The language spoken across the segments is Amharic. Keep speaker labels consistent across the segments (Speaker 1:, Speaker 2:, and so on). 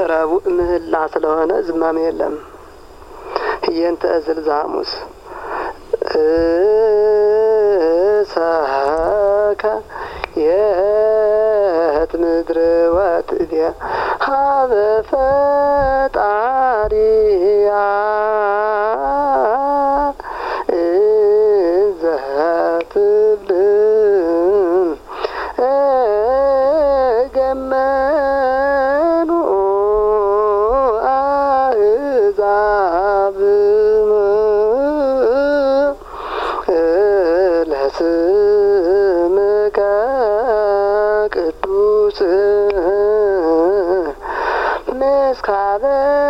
Speaker 1: ረቡዕ ምህላ ስለሆነ ዝማሜ የለም። የንተ እዝል ዛሙስ ሳካ የት ምድር ወትዲያ ሀበ ፈጣሪያ ዘትብል ገመኑ አሕዛብ ለስምከ ቅዱስ ምስካበ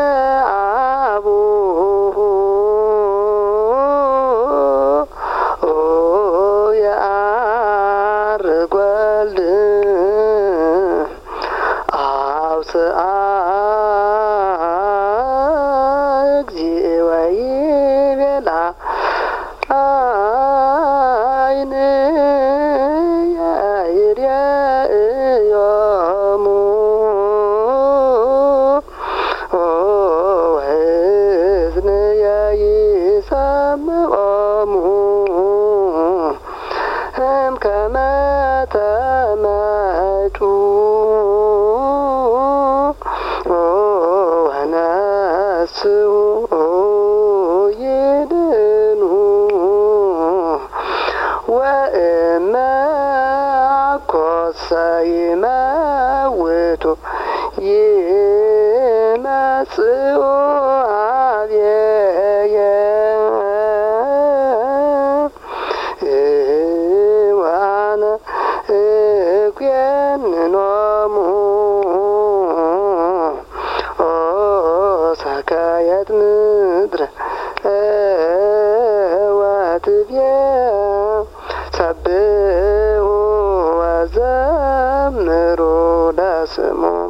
Speaker 1: አቡሁ የዐርግ ወልድ አውስአ እግዚእ ወይቤላ አይን የይሬእዮሙ ወሕዝን የይሰምዖሙ እምከመ ተመጩ ወነስኡ ይድኑ ወእመ አኰሰ ይመውቱ ይመጽኡ ኀቤየ ወአነ እኰንኖሙ ሰከየት ምድር ወትቤ ሰብሑ ወዘምሩ ለስሙ